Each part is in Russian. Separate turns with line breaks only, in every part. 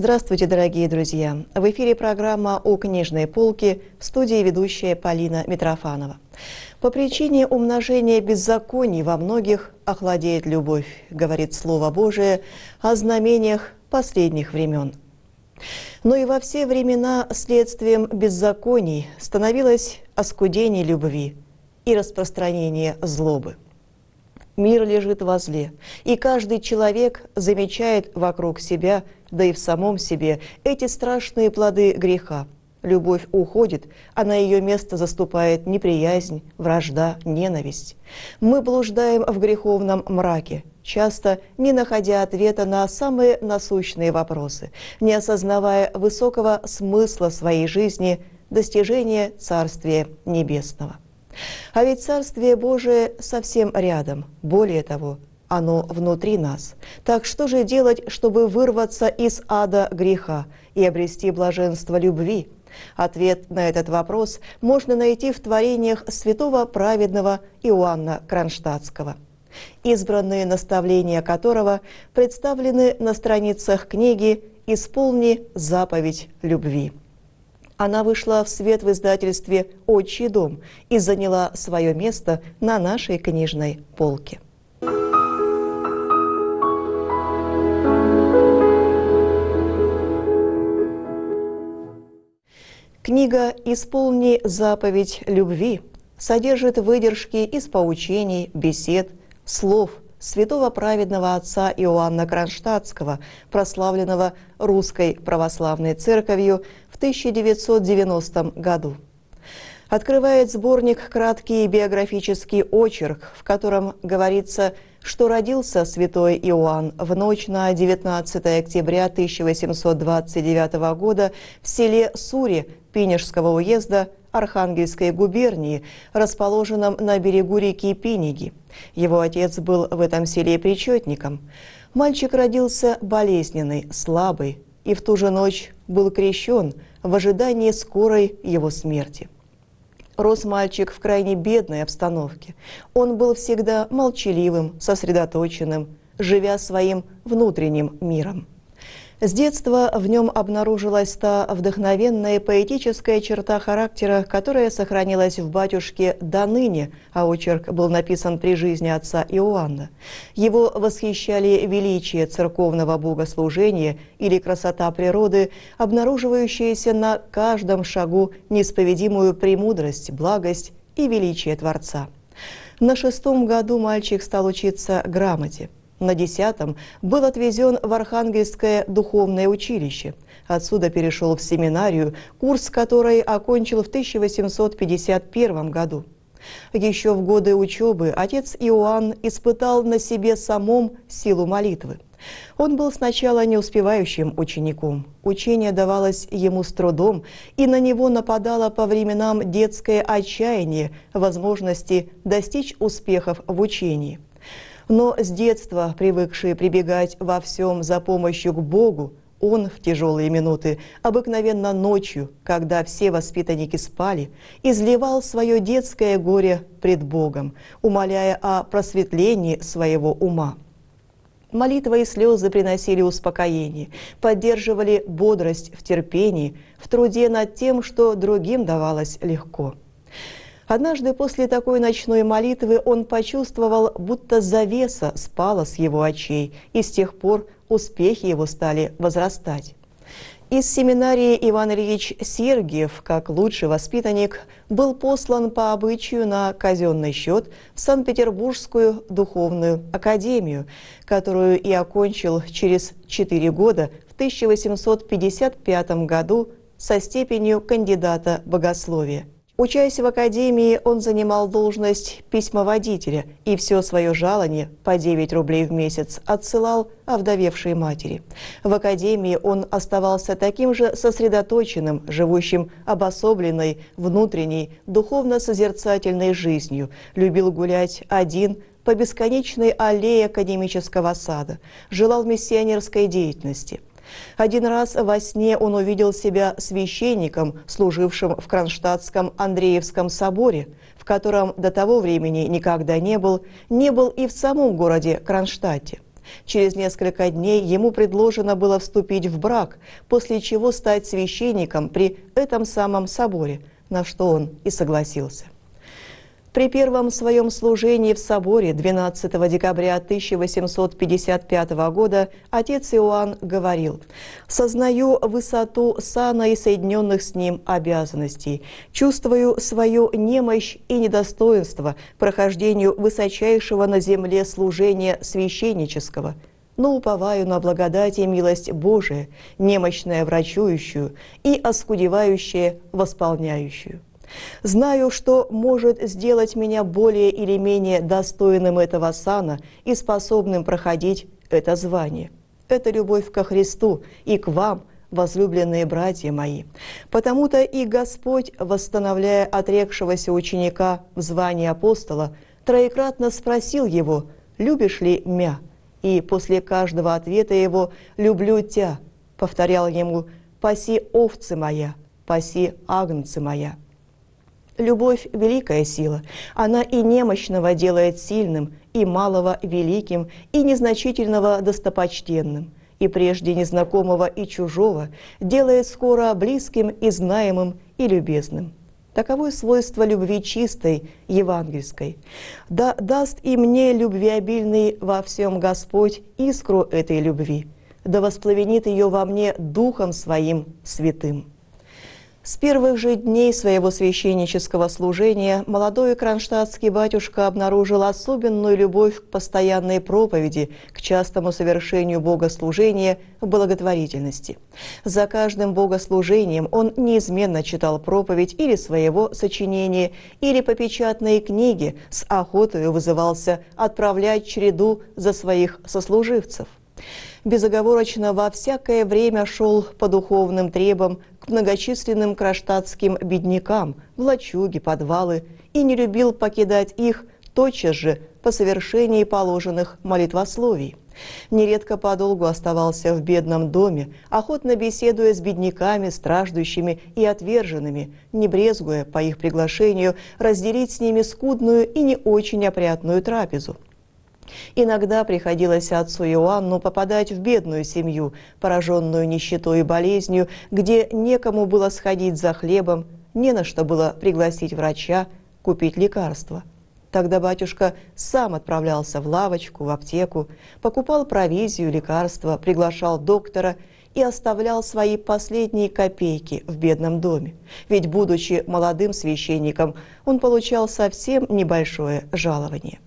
Здравствуйте, дорогие друзья! В эфире программа «У книжной полки», в студии ведущая Полина Митрофанова. По причине умножения беззаконий во многих охладеет любовь, говорит Слово Божие о знамениях последних времен. Но и во все времена следствием беззаконий становилось оскудение любви и распространение злобы. Мир лежит во зле, и каждый человек замечает вокруг себя, да и в самом себе, эти страшные плоды греха. Любовь уходит, а на ее место заступает неприязнь, вражда, ненависть. Мы блуждаем в греховном мраке, часто не находя ответа на самые насущные вопросы, не осознавая высокого смысла своей жизни, достижения Царствия Небесного. А ведь Царствие Божие совсем рядом, более того, оно внутри нас. Так что же делать, чтобы вырваться из ада греха и обрести блаженство любви? Ответ на этот вопрос можно найти в творениях святого праведного Иоанна Кронштадтского, избранные наставления которого представлены на страницах книги «Исполни заповедь любви». Она вышла в свет в издательстве «Отчий дом» и заняла свое место на нашей книжной полке. Книга «Исполни заповедь любви» содержит выдержки из поучений, бесед, слов святого праведного отца Иоанна Кронштадтского, прославленного Русской Православной Церковью в 1990 году. Открывает сборник краткий биографический очерк, в котором говорится, что родился святой Иоанн в ночь на 19 октября 1829 года в селе Суре Пинежского уезда Архангельской губернии, расположенном на берегу реки Пиниги. Его отец был в этом селе причетником. Мальчик родился болезненный, слабый, и в ту же ночь был крещен в ожидании скорой его смерти. Рос мальчик в крайне бедной обстановке. Он был всегда молчаливым, сосредоточенным, живя своим внутренним миром. С детства в нем обнаружилась та вдохновенная поэтическая черта характера, которая сохранилась в батюшке до ныне, а очерк был написан при жизни отца Иоанна. Его восхищали величие церковного богослужения или красота природы, обнаруживающаяся на каждом шагу неисповедимую премудрость, благость и величие Творца. На 6-м году мальчик стал учиться грамоте. На 10-м был отвезен в Архангельское духовное училище. Отсюда перешел в семинарию, курс которой окончил в 1851 году. Еще в годы учебы отец Иоанн испытал на себе самом силу молитвы. Он был сначала неуспевающим учеником. Учение давалось ему с трудом, и на него нападало по временам детское отчаяние возможности достичь успехов в учении. Но с детства, привыкший прибегать во всем за помощью к Богу, он в тяжелые минуты, обыкновенно ночью, когда все воспитанники спали, изливал свое детское горе пред Богом, умоляя о просветлении своего ума. Молитва и слезы приносили успокоение, поддерживали бодрость в терпении, в труде над тем, что другим давалось легко. Однажды после такой ночной молитвы он почувствовал, будто завеса спала с его очей, и с тех пор успехи его стали возрастать. Из семинарии Иван Ильич Сергиев, как лучший воспитанник, был послан по обычаю на казенный счет в Санкт-Петербургскую духовную академию, которую и окончил через 4 года в 1855 году со степенью кандидата богословия. Учась в академии, он занимал должность письмоводителя и все свое жалование по 9 рублей в месяц отсылал овдовевшей матери. В академии он оставался таким же сосредоточенным, живущим обособленной, внутренней, духовно-созерцательной жизнью, любил гулять один по бесконечной аллее академического сада, желал миссионерской деятельности. Один раз во сне он увидел себя священником, служившим в Кронштадтском Андреевском соборе, в котором до того времени никогда не был и в самом городе Кронштадте. Через несколько дней ему предложено было вступить в брак, после чего стать священником при этом самом соборе, на что он и согласился. При первом своем служении в соборе 12 декабря 1855 года отец Иоанн говорил: «Сознаю высоту сана и соединенных с ним обязанностей, чувствую свою немощь и недостоинство прохождению высочайшего на земле служения священнического, но уповаю на благодать и милость Божия, немощное врачующую и оскудевающее восполняющую. Знаю, что может сделать меня более или менее достойным этого сана и способным проходить это звание. Это любовь ко Христу и к вам, возлюбленные братья мои. Потому-то и Господь, восстановляя отрекшегося ученика в звании апостола, троекратно спросил его: «Любишь ли мя?» И после каждого ответа его «люблю тя» повторял ему: «Паси овцы моя, паси агнцы моя». Любовь – великая сила. Она и немощного делает сильным, и малого – великим, и незначительного – достопочтенным, и прежде незнакомого и чужого делает скоро близким и знаемым и любезным. Таково свойство любви чистой, евангельской. Да даст и мне, любвеобильный во всем Господь, искру этой любви, да воспламенит ее во мне Духом Своим святым». С первых же дней своего священнического служения молодой кронштадтский батюшка обнаружил особенную любовь к постоянной проповеди, к частому совершению богослужения в благотворительности. За каждым богослужением он неизменно читал проповедь или своего сочинения, или по печатной книге, с охотой вызывался отправлять череду за своих сослуживцев. Безоговорочно во всякое время шел по духовным требам к многочисленным кронштадтским беднякам, в лачуги, подвалы, и не любил покидать их тотчас же по совершении положенных молитвословий. Нередко подолгу оставался в бедном доме, охотно беседуя с бедняками, страждущими и отверженными, не брезгуя по их приглашению разделить с ними скудную и не очень опрятную трапезу. Иногда приходилось отцу Иоанну попадать в бедную семью, пораженную нищетой и болезнью, где некому было сходить за хлебом, не на что было пригласить врача, купить лекарства. Тогда батюшка сам отправлялся в лавочку, в аптеку, покупал провизию, лекарства, приглашал доктора и оставлял свои последние копейки в бедном доме. Ведь, будучи молодым священником, он получал совсем небольшое жалование.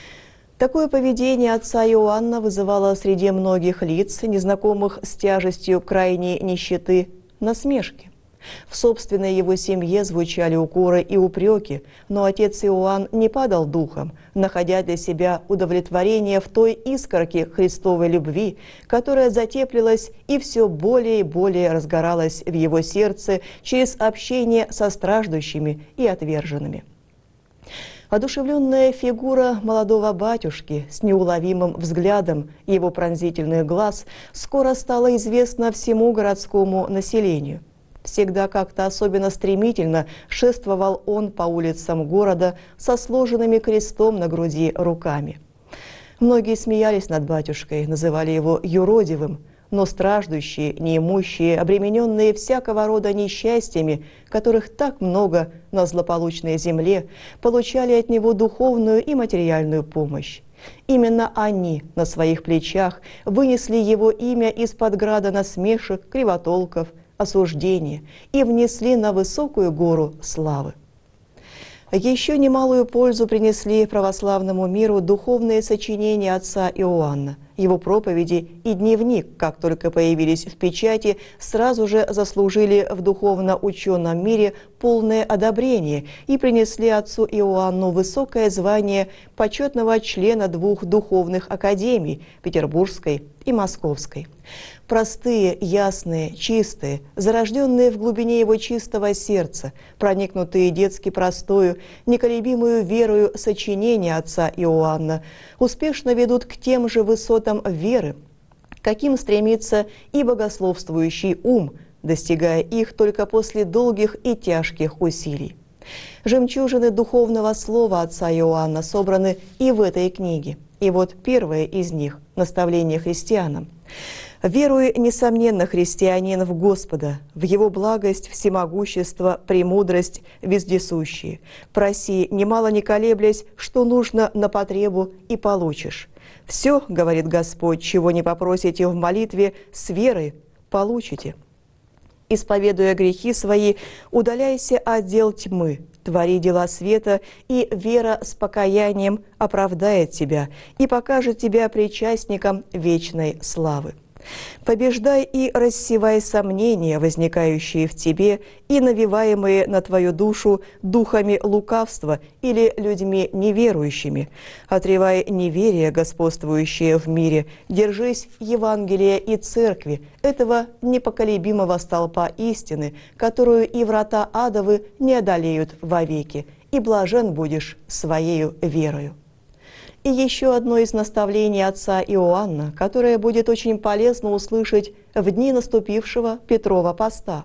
Такое поведение отца Иоанна вызывало среди многих лиц, незнакомых с тяжестью крайней нищеты, насмешки. В собственной его семье звучали укоры и упреки, но отец Иоанн не падал духом, находя для себя удовлетворение в той искорке Христовой любви, которая затеплилась и все более и более разгоралась в его сердце через общение со страждущими и отверженными. Одушевленная фигура молодого батюшки с неуловимым взглядом его пронзительных глаз скоро стала известна всему городскому населению. Всегда как-то особенно стремительно шествовал он по улицам города со сложенными крестом на груди руками. Многие смеялись над батюшкой, называли его юродивым, но страждущие, неимущие, обремененные всякого рода несчастьями, которых так много на злополучной земле, получали от него духовную и материальную помощь. Именно они на своих плечах вынесли его имя из-под града насмешек, кривотолков, осуждения и внесли на высокую гору славы. Еще немалую пользу принесли православному миру духовные сочинения отца Иоанна. Его проповеди и дневник, как только появились в печати, сразу же заслужили в духовно-ученом мире полное одобрение и принесли отцу Иоанну высокое звание почетного члена двух духовных академий – Петербургской и Московской. Простые, ясные, чистые, зарожденные в глубине его чистого сердца, проникнутые детски простою, неколебимую верою сочинения отца Иоанна, успешно ведут к тем же высотам веры, каким стремится и богословствующий ум, достигая их только после долгих и тяжких усилий. Жемчужины духовного слова отца Иоанна собраны и в этой книге. И вот первое из них – наставление христианам. «Веруй, несомненно, христианин, в Господа, в Его благость, всемогущество, премудрость вездесущие. Проси, немало не колеблясь, что нужно на потребу, и получишь. Все, — говорит Господь, — чего не попросите в молитве, с верой получите. Исповедуя грехи свои, удаляйся от дел тьмы, твори дела света, и вера с покаянием оправдает тебя и покажет тебя причастником вечной славы. Побеждай и рассевай сомнения, возникающие в тебе и навеваемые на твою душу духами лукавства или людьми неверующими. Отревай неверие, господствующее в мире, держись Евангелия и Церкви, этого непоколебимого столпа истины, которую и врата адовы не одолеют вовеки, и блажен будешь своею верою». И еще одно из наставлений отца Иоанна, которое будет очень полезно услышать в дни наступившего Петрова поста.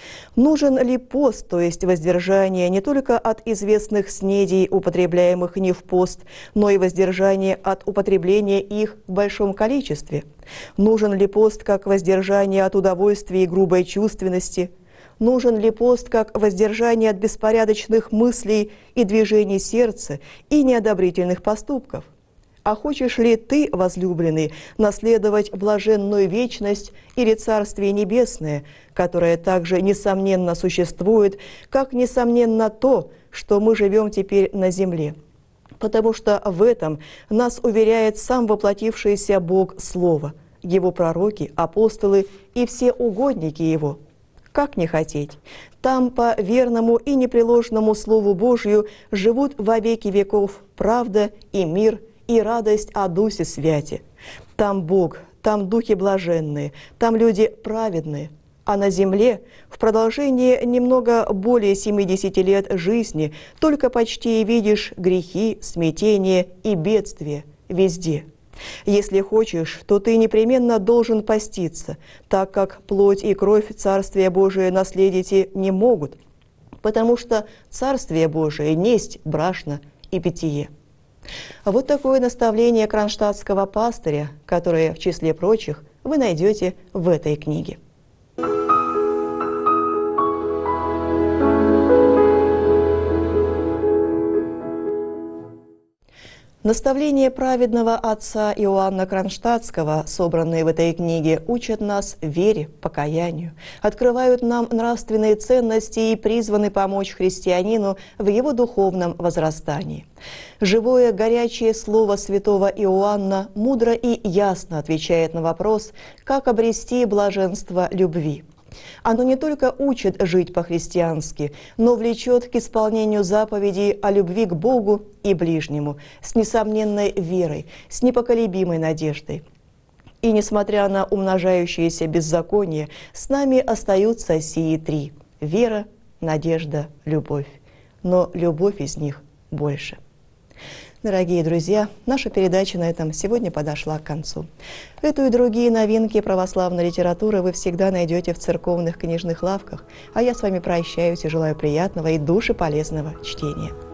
Нужен ли пост, то есть воздержание не только от известных снедей, употребляемых не в пост, но и воздержание от употребления их в большом количестве? Нужен ли пост как воздержание от удовольствия и грубой чувственности? Нужен ли пост как воздержание от беспорядочных мыслей и движений сердца и неодобрительных поступков? А хочешь ли ты, возлюбленный, наследовать блаженную вечность или Царствие Небесное, которое также несомненно существует, как несомненно то, что мы живем теперь на земле? Потому что в этом нас уверяет сам воплотившийся Бог Слово, Его пророки, апостолы и все угодники Его. Как не хотеть? Там по верному и непреложному Слову Божию живут во веки веков правда и мир, и радость о Дусе Святе. Там Бог, там духи блаженные, там люди праведные. А на земле в продолжении немного более 70 лет жизни только почти и видишь грехи, смятение и бедствие везде. Если хочешь, то ты непременно должен поститься, так как плоть и кровь Царствия Божие наследите не могут, потому что Царствие Божие несть брашно и питье». Вот такое наставление кронштадтского пастыря, которое, в числе прочих, вы найдете в этой книге. Наставления праведного отца Иоанна Кронштадтского, собранные в этой книге, учат нас вере, покаянию, открывают нам нравственные ценности и призваны помочь христианину в его духовном возрастании. Живое, горячее слово святого Иоанна мудро и ясно отвечает на вопрос, как обрести блаженство любви. Оно не только учит жить по-христиански, но влечет к исполнению заповедей о любви к Богу и ближнему, с несомненной верой, с непоколебимой надеждой. И несмотря на умножающееся беззаконие, с нами остаются сии три – вера, надежда, любовь. Но любовь из них больше. Дорогие друзья, наша передача на этом сегодня подошла к концу. Эту и другие новинки православной литературы вы всегда найдете в церковных книжных лавках, а я с вами прощаюсь и желаю приятного и душеполезного чтения.